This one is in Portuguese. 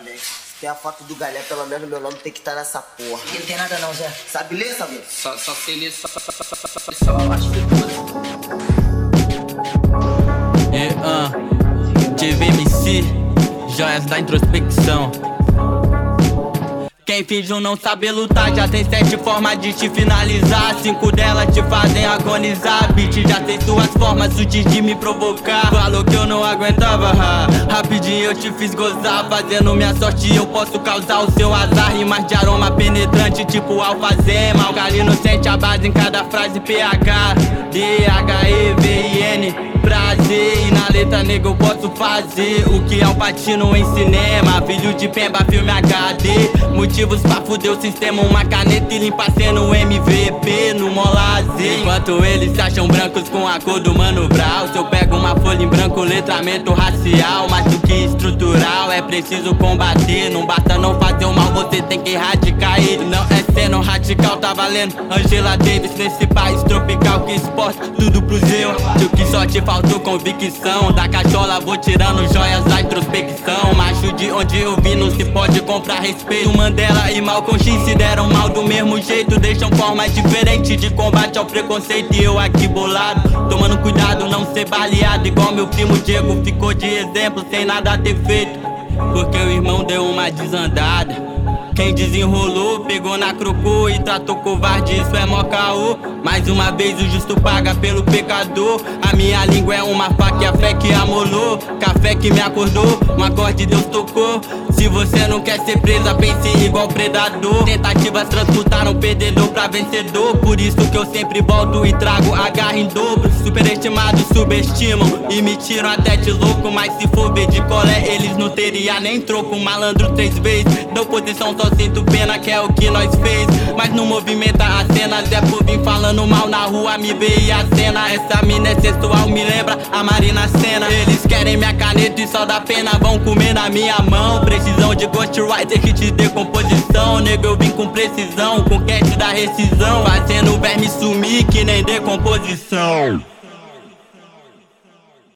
também. Se tem a foto do Galé, pelo menos meu nome tem que estar nessa porra. Aqui não tem nada não, Zé. Sabe ler, sabe? Só sei ler, só a parte depois. TVMC, joias da introspecção. Quem finge não saber lutar já tem 7 formas de te finalizar. 5 delas te fazem agonizar. Bitch, já tem suas formas sutis de me provocar. Falou que eu não aguentava, rapidinho eu te fiz gozar. Fazendo minha sorte eu posso causar o seu azar. Rimas de aroma penetrante tipo alfazema. O galino sente a base em cada frase. PH, DHEVIN, prazer. E na letra nega eu posso fazer o que é um patino em cinema. Filho de Pemba, filme HD. Motivos pra fuder o sistema, uma caneta e limpa sendo MVP no Mola Z. Enquanto eles se acham brancos com a cor do Mano Brown, se eu pego uma folha em branco, letramento racial. Mais do que estrutural, é preciso combater. Não basta não fazer o mal, você tem que erradicar ele. Não é sendo radical, tá valendo Angela Davis nesse país tropical que exporta tudo pro Zeu. O que só te faltou convicção. Da cachola vou tirando joias da introspecção. Macho de onde eu vim não se pode comprar respeito. Mandela e Malcolm X se deram mal do mesmo jeito. Deixam formas diferentes de combate ao preconceito. E eu aqui bolado, tomando cuidado não ser baleado. Igual meu primo Diego ficou de exemplo sem nada ter feito. Porque o irmão deu uma desandada. Quem desenrolou, pegou na crocô e tratou covarde, isso é mó caô. Mais uma vez o justo paga pelo pecador. A minha língua é uma faca e a fé que amolou. Café que me acordou, um acorde Deus tocou. Se você não quer ser presa, pense igual predador. Tentativas transmutaram perdedor pra vencedor. Por isso que eu sempre volto e trago a garra em dobro. Superestimados subestimam e me tiram até de louco. Mas se for ver de colé, eles não teriam nem troco. Malandro 3 vezes, deu posição, só sinto pena que é o que nós fez. Mas não movimenta a cena, Zé por vir falando mal na rua, me vê e a cena. Essa mina é sexual, me lembra a Marina Sena. Eles querem minha caneta e só dá pena, vão comer na minha mão. Precisão de ghostwriter que te dê composição. Nego eu vim com precisão, com catch da rescisão. Fazendo o verme sumir que nem decomposição.